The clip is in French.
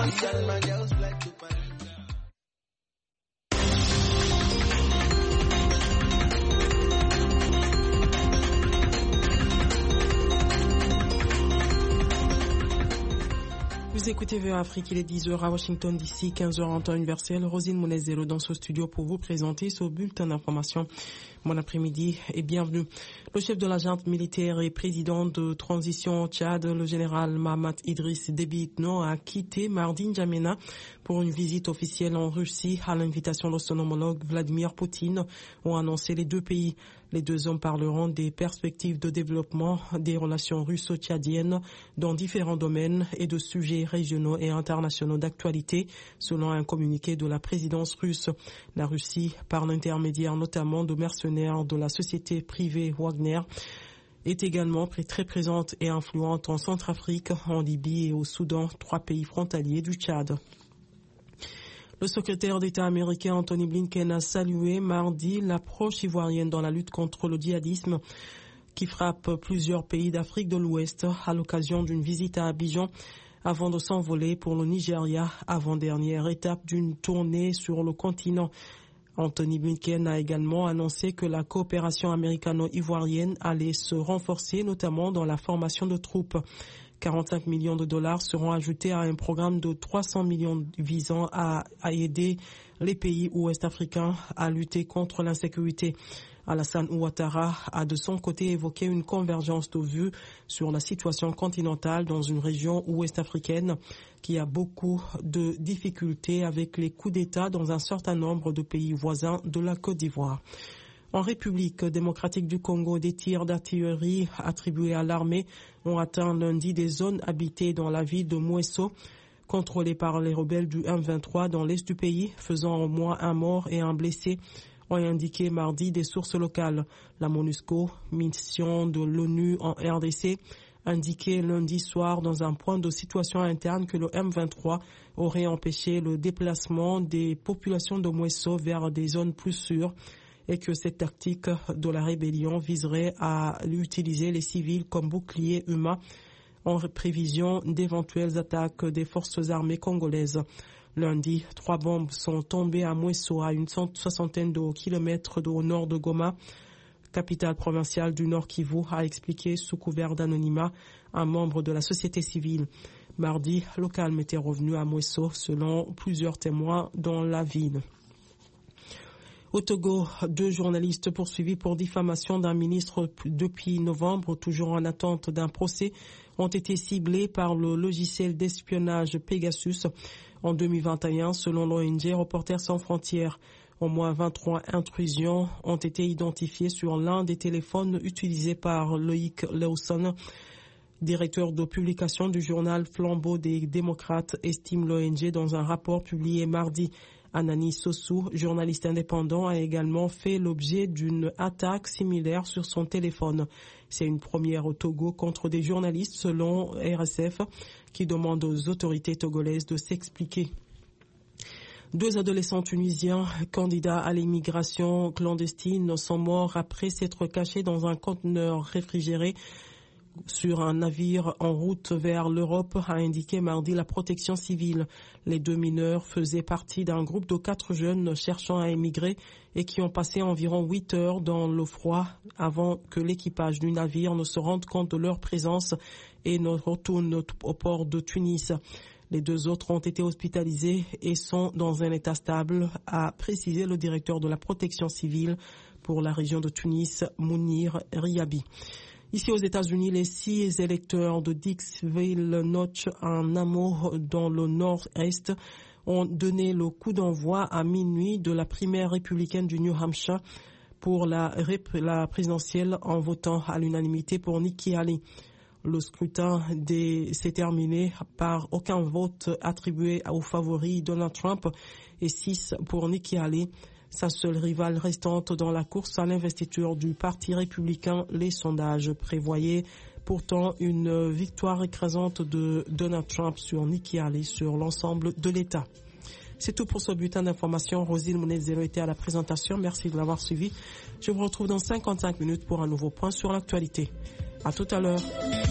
Vous écoutez VOA Afrique, il est 10h à Washington DC, 15h en temps universel. Rosine Mounezero dans ce studio pour vous présenter ce bulletin d'information. Bon après-midi et bienvenue. Le chef de la junte militaire et président de transition au Tchad, le général Mahamat Idriss Déby Itno, a quitté mardi N'Djamena pour une visite officielle en Russie à l'invitation de son homologue Vladimir Poutine, ont annoncé les deux pays. Les deux hommes parleront des perspectives de développement des relations russo-tchadiennes dans différents domaines et de sujets régionaux et internationaux d'actualité, selon un communiqué de la présidence russe. La Russie, par l'intermédiaire notamment de mercenaires de la société privée Wagner, est également très présente et influente en Centrafrique, en Libye et au Soudan, trois pays frontaliers du Tchad. Le secrétaire d'État américain Anthony Blinken a salué mardi l'approche ivoirienne dans la lutte contre le djihadisme qui frappe plusieurs pays d'Afrique de l'Ouest à l'occasion d'une visite à Abidjan avant de s'envoler pour le Nigeria, avant-dernière étape d'une tournée sur le continent. Anthony Blinken a également annoncé que la coopération américano-ivoirienne allait se renforcer, notamment dans la formation de troupes. 45 millions de dollars seront ajoutés à un programme de 300 millions visant à aider les pays ouest-africains à lutter contre l'insécurité. Alassane Ouattara a de son côté évoqué une convergence de vues sur la situation continentale dans une région ouest-africaine qui a beaucoup de difficultés avec les coups d'État dans un certain nombre de pays voisins de la Côte d'Ivoire. En République démocratique du Congo, des tirs d'artillerie attribués à l'armée ont atteint lundi des zones habitées dans la ville de Mouesso, contrôlée par les rebelles du M23 dans l'est du pays, faisant au moins un mort et un blessé, ont indiqué mardi des sources locales. La MONUSCO, mission de l'ONU en RDC, indiquait lundi soir dans un point de situation interne que le M23 aurait empêché le déplacement des populations de Mouesso vers des zones plus sûres, et que cette tactique de la rébellion viserait à utiliser les civils comme boucliers humains en prévision d'éventuelles attaques des forces armées congolaises. Lundi, 3 bombes sont tombées à Mouesso, à une soixantaine de kilomètres au nord de Goma, capitale provinciale du Nord Kivu, a expliqué sous couvert d'anonymat un membre de la société civile. Mardi, le calme était revenu à Mouesso selon plusieurs témoins dans la ville. Au Togo, 2 journalistes poursuivis pour diffamation d'un ministre depuis novembre, toujours en attente d'un procès, ont été ciblés par le logiciel d'espionnage Pegasus en 2021, selon l'ONG Reporters sans frontières. Au moins 23 intrusions ont été identifiées sur l'un des téléphones utilisés par Loïc Lawson, directeur de publication du journal Flambeau des démocrates, estime l'ONG dans un rapport publié mardi. Anani Sossou, journaliste indépendant, a également fait l'objet d'une attaque similaire sur son téléphone. C'est une première au Togo contre des journalistes, selon RSF, qui demande aux autorités togolaises de s'expliquer. 2 adolescents tunisiens, candidats à l'immigration clandestine, sont morts après s'être cachés dans un conteneur réfrigéré sur un navire en route vers l'Europe, a indiqué mardi la protection civile. Les 2 mineurs faisaient partie d'un groupe de 4 jeunes cherchant à émigrer et qui ont passé environ 8 heures dans le froid avant que l'équipage du navire ne se rende compte de leur présence et ne retourne au port de Tunis. Les 2 autres ont été hospitalisés et sont dans un état stable, a précisé le directeur de la protection civile pour la région de Tunis, Mounir Riabi. Ici aux États-Unis, les 6 électeurs de Dixville Notch, un hameau dans le nord-est, ont donné le coup d'envoi à minuit de la primaire républicaine du New Hampshire pour la présidentielle en votant à l'unanimité pour Nikki Haley. Le scrutin s'est terminé par aucun vote attribué aux favoris Donald Trump et 6 pour Nikki Haley, sa seule rivale restante dans la course à l'investiture du Parti républicain. Les sondages prévoyaient pourtant une victoire écrasante de Donald Trump sur Nikki Haley sur l'ensemble de l'État. C'est tout pour ce bulletin d'information. Rosine Mounezero était à la présentation. Merci de l'avoir suivi. Je vous retrouve dans 55 minutes pour un nouveau point sur l'actualité. À tout à l'heure.